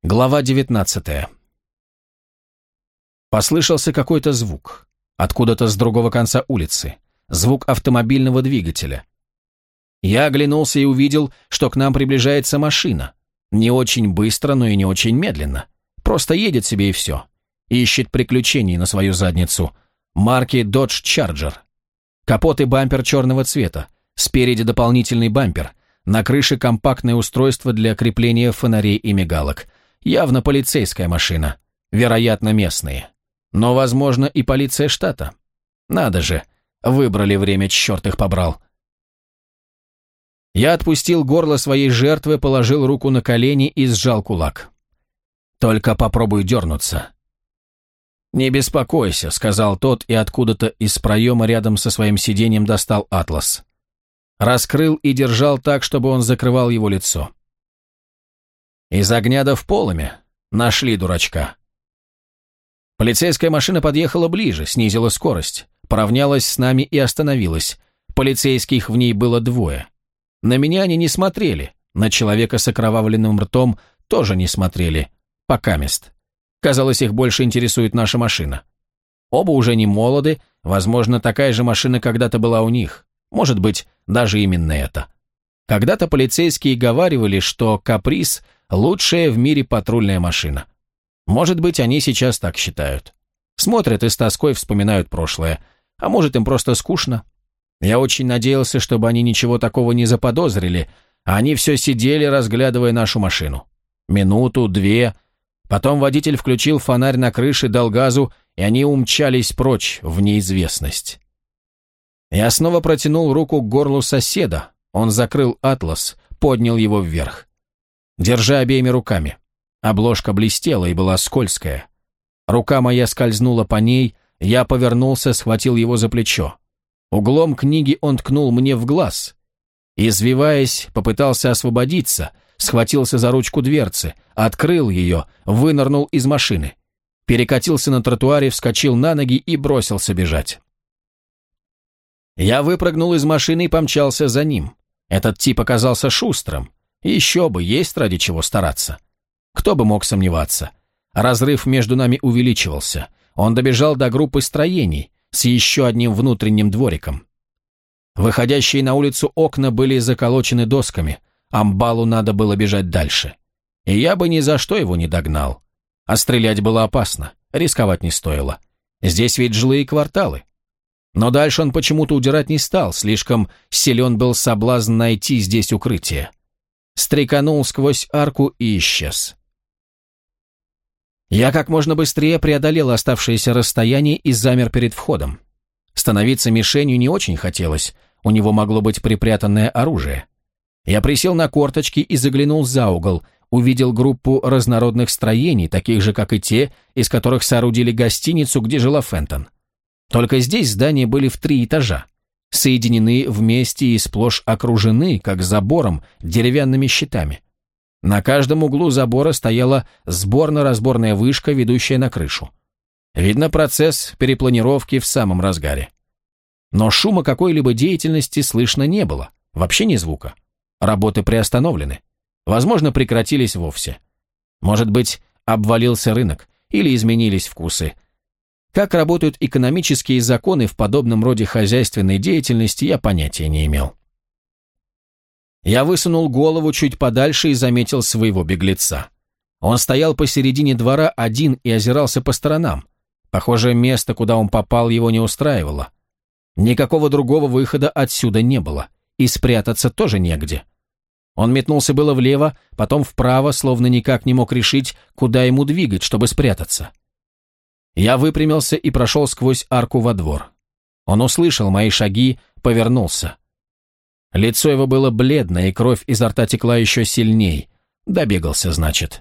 Глава 19. Послышался какой-то звук. Откуда-то с другого конца улицы. Звук автомобильного двигателя. Я оглянулся и увидел, что к нам приближается машина. Не очень быстро, но и не очень медленно. Просто едет себе и все. Ищет приключений на свою задницу. Марки Dodge Charger. Капот и бампер черного цвета. Спереди дополнительный бампер. На крыше компактное устройство для крепления фонарей и мигалок. Явно полицейская машина. Вероятно, местные. Но, возможно, и полиция штата. Надо же, выбрали время, черт их побрал. Я отпустил горло своей жертвы, положил руку на колени и сжал кулак. Только попробуй дернуться. «Не беспокойся», — сказал тот, и откуда-то из проема рядом со своим сиденьем достал атлас. Раскрыл и держал так, чтобы он закрывал его лицо. Из огня да в полыми. Нашли дурачка. Полицейская машина подъехала ближе, снизила скорость, поравнялась с нами и остановилась. Полицейских в ней было двое. На меня они не смотрели, на человека с окровавленным ртом тоже не смотрели. Покамест. Казалось, их больше интересует наша машина. Оба уже не молоды, возможно, такая же машина когда-то была у них. Может быть, даже именно это. Когда-то полицейские говаривали, что «Каприз» — лучшая в мире патрульная машина. Может быть, они сейчас так считают. Смотрят и с тоской вспоминают прошлое. А может, им просто скучно. Я очень надеялся, чтобы они ничего такого не заподозрили, а они все сидели, разглядывая нашу машину. Минуту, две. Потом водитель включил фонарь на крыше, дал газу, и они умчались прочь в неизвестность. Я снова протянул руку к горлу соседа. Он закрыл атлас, поднял его вверх. Держа обеими руками. Обложка блестела и была скользкая. Рука моя скользнула по ней, я повернулся, схватил его за плечо. Углом книги он ткнул мне в глаз. Извиваясь, попытался освободиться, схватился за ручку дверцы, открыл ее, вынырнул из машины. Перекатился на тротуаре, вскочил на ноги и бросился бежать. Я выпрыгнул из машины и помчался за ним. Этот тип оказался шустрым. Еще бы, есть ради чего стараться. Кто бы мог сомневаться. Разрыв между нами увеличивался. Он добежал до группы строений с еще одним внутренним двориком. Выходящие на улицу окна были заколочены досками. Амбалу надо было бежать дальше. И я бы ни за что его не догнал. А стрелять было опасно, рисковать не стоило. Здесь ведь жилые кварталы. Но дальше он почему-то удирать не стал, слишком силен был соблазн найти здесь укрытие. Стреканул сквозь арку и исчез. Я как можно быстрее преодолел оставшееся расстояние и замер перед входом. Становиться мишенью не очень хотелось, у него могло быть припрятанное оружие. Я присел на корточки и заглянул за угол, увидел группу разнородных строений, таких же, как и те, из которых соорудили гостиницу, где жила Фентон. Только здесь здания были в 3 этажа, соединены вместе и сплошь окружены, как забором, деревянными щитами. На каждом углу забора стояла сборно-разборная вышка, ведущая на крышу. Видно, процесс перепланировки в самом разгаре. Но шума какой-либо деятельности слышно не было, вообще ни звука. Работы приостановлены. Возможно, прекратились вовсе. Может быть, обвалился рынок или изменились вкусы. Как работают экономические законы в подобном роде хозяйственной деятельности, я понятия не имел. Я высунул голову чуть подальше и заметил своего беглеца. Он стоял посередине двора один и озирался по сторонам. Похоже, место, куда он попал, его не устраивало. Никакого другого выхода отсюда не было, и спрятаться тоже негде. Он метнулся было влево, потом вправо, словно никак не мог решить, куда ему двигать, чтобы спрятаться. Я выпрямился и прошел сквозь арку во двор. Он услышал мои шаги, повернулся. Лицо его было бледное, и кровь изо рта текла еще сильней. Добегался, значит.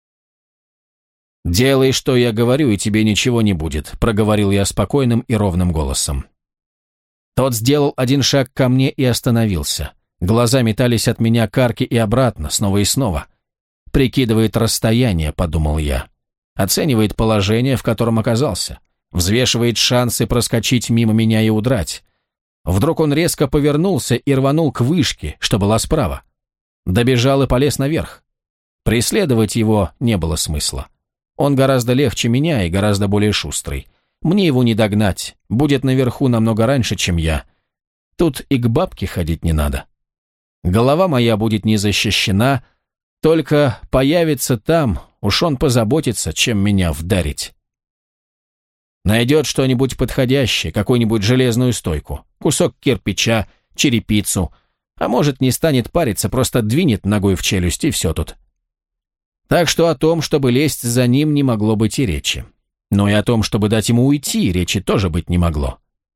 «Делай, что я говорю, и тебе ничего не будет», — проговорил я спокойным и ровным голосом. Тот сделал один шаг ко мне и остановился. Глаза метались от меня к арке и обратно, снова и снова. «Прикидывает расстояние», — подумал я. Оценивает положение, в котором оказался. Взвешивает шансы проскочить мимо меня и удрать. Вдруг он резко повернулся и рванул к вышке, что была справа. Добежал и полез наверх. Преследовать его не было смысла. Он гораздо легче меня и гораздо более шустрый. Мне его не догнать, будет наверху намного раньше, чем я. Тут и к бабке ходить не надо. Голова моя будет не защищена, только появится там, уж он позаботится, чем меня вдарить. Найдет что-нибудь подходящее, какую-нибудь железную стойку, кусок кирпича, черепицу, а может, не станет париться, просто двинет ногой в челюсть, и все тут. Так что о том, чтобы лезть за ним, не могло быть и речи. Но и о том, чтобы дать ему уйти, речи тоже быть не могло.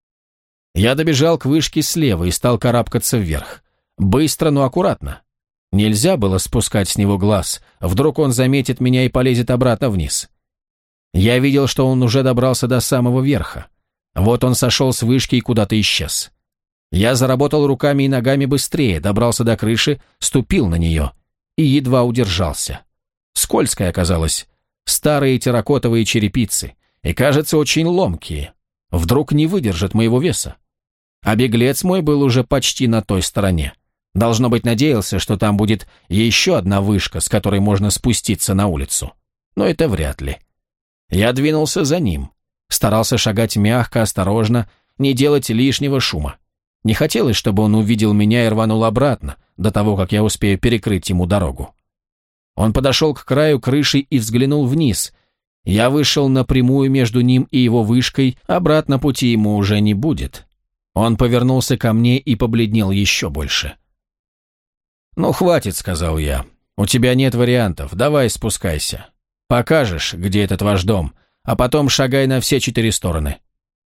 Я добежал к вышке слева и стал карабкаться вверх. Быстро, но аккуратно. Нельзя было спускать с него глаз, вдруг он заметит меня и полезет обратно вниз. Я видел, что он уже добрался до самого верха. Вот он сошел с вышки и куда-то исчез. Я заработал руками и ногами быстрее, добрался до крыши, ступил на нее и едва удержался. Скользкая оказалась, старые терракотовые черепицы, и, кажется, очень ломкие. Вдруг не выдержат моего веса. А беглец мой был уже почти на той стороне. Должно быть, надеялся, что там будет еще одна вышка, с которой можно спуститься на улицу. Но это вряд ли. Я двинулся за ним. Старался шагать мягко, осторожно, не делать лишнего шума. Не хотелось, чтобы он увидел меня и рванул обратно, до того, как я успею перекрыть ему дорогу. Он подошел к краю крыши и взглянул вниз. Я вышел напрямую между ним и его вышкой, обратно пути ему уже не будет. Он повернулся ко мне и побледнел еще больше. «Ну, хватит», — сказал я. «У тебя нет вариантов, давай спускайся. Покажешь, где этот ваш дом, а потом шагай на все 4 стороны».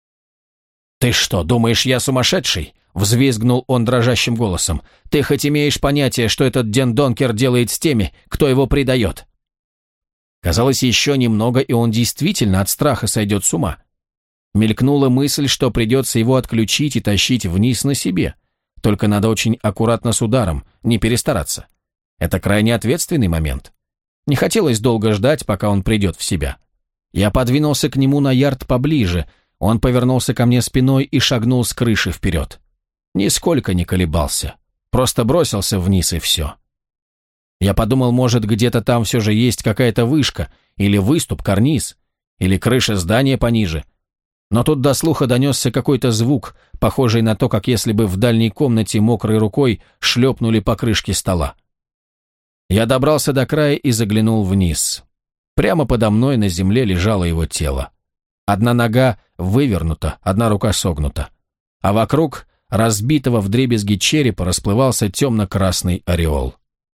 «Ты что, думаешь, я сумасшедший?» — взвизгнул он дрожащим голосом. «Ты хоть имеешь понятие, что этот Ден Донкер делает с теми, кто его предает?» Казалось, еще немного, и он действительно от страха сойдет с ума. Мелькнула мысль, что придется его отключить и тащить вниз на себе. Только надо очень аккуратно с ударом, не перестараться. Это крайне ответственный момент. Не хотелось долго ждать, пока он придет в себя. Я подвинулся к нему на ярд поближе, он повернулся ко мне спиной и шагнул с крыши вперед. Нисколько не колебался, просто бросился вниз и все. Я подумал, может, где-то там все же есть какая-то вышка, или выступ, карниз, или крыша здания пониже. Но тут до слуха донесся какой-то звук, похожий на то, как если бы в дальней комнате мокрой рукой шлепнули по крышке стола. Я добрался до края и заглянул вниз. Прямо подо мной на земле лежало его тело. Одна нога вывернута, одна рука согнута. А вокруг разбитого вдребезги черепа расплывался темно-красный ореол.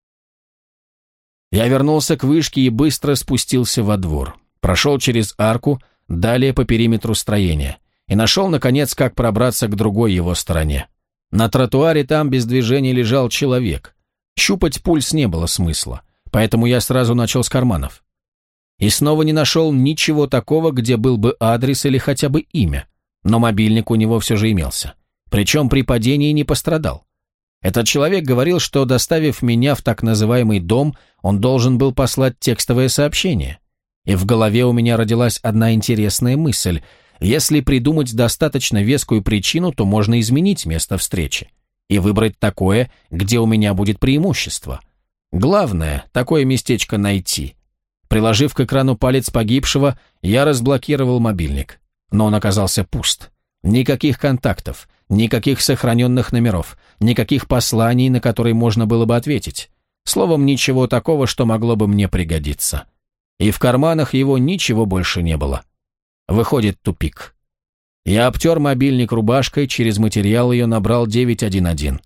Я вернулся к вышке и быстро спустился во двор. Прошел через арку, далее по периметру строения, и нашел, наконец, как пробраться к другой его стороне. На тротуаре там без движения лежал человек. Щупать пульс не было смысла, поэтому я сразу начал с карманов. И снова не нашел ничего такого, где был бы адрес или хотя бы имя, но мобильник у него все же имелся. Причем при падении не пострадал. Этот человек говорил, что, доставив меня в так называемый дом, он должен был послать текстовое сообщение. И в голове у меня родилась одна интересная мысль. Если придумать достаточно вескую причину, то можно изменить место встречи и выбрать такое, где у меня будет преимущество. Главное, такое местечко найти. Приложив к экрану палец погибшего, я разблокировал мобильник. Но он оказался пуст. Никаких контактов, никаких сохраненных номеров, никаких посланий, на которые можно было бы ответить. Словом, ничего такого, что могло бы мне пригодиться. И в карманах его ничего больше не было. Выходит, тупик. Я обтер мобильник рубашкой, через материал ее набрал 911.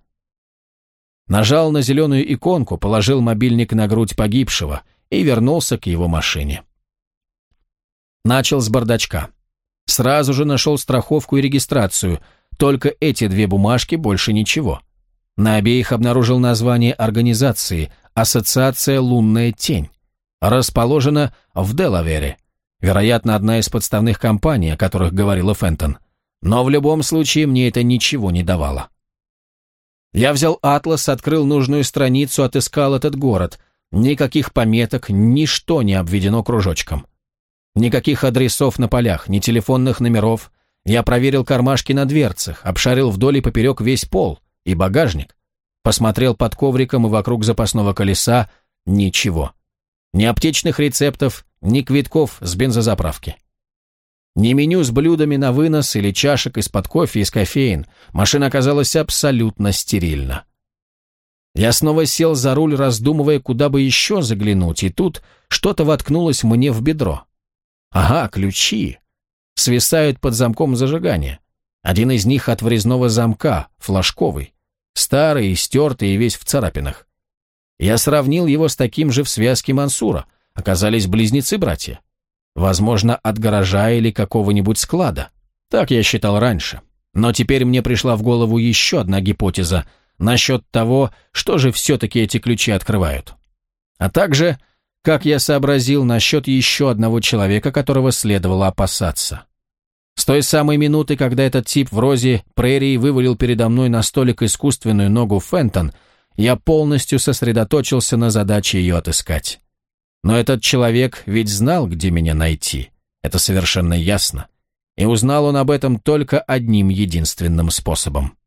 Нажал на зеленую иконку, положил мобильник на грудь погибшего и вернулся к его машине. Начал с бардачка. Сразу же нашел страховку и регистрацию, только эти 2 бумажки, больше ничего. На обеих обнаружил название организации «Ассоциация Лунная Тень». Расположена в Делавере. Вероятно, одна из подставных компаний, о которых говорила Фентон. Но в любом случае мне это ничего не давало. Я взял атлас, открыл нужную страницу, отыскал этот город. Никаких пометок, ничто не обведено кружочком. Никаких адресов на полях, ни телефонных номеров. Я проверил кармашки на дверцах, обшарил вдоль и поперек весь пол и багажник. Посмотрел под ковриком и вокруг запасного колеса. Ничего. Ни аптечных рецептов, ни квитков с бензозаправки. Ни меню с блюдами на вынос или чашек из-под кофе из кофеин. Машина оказалась абсолютно стерильна. Я снова сел за руль, раздумывая, куда бы еще заглянуть, и тут что-то воткнулось мне в бедро. Ага, ключи. Свисают под замком зажигания. Один из них от врезного замка, флажковый. Старый, стертый и весь в царапинах. Я сравнил его с таким же в связке Мансура. Оказались близнецы-братья. Возможно, от гаража или какого-нибудь склада. Так я считал раньше. Но теперь мне пришла в голову еще одна гипотеза насчет того, что же все-таки эти ключи открывают. А также, как я сообразил, насчет еще одного человека, которого следовало опасаться. С той самой минуты, когда этот тип в розе прерии вывалил передо мной на столик искусственную ногу Фентон, я полностью сосредоточился на задаче ее отыскать. Но этот человек ведь знал, где меня найти. Это совершенно ясно. И узнал он об этом только одним единственным способом.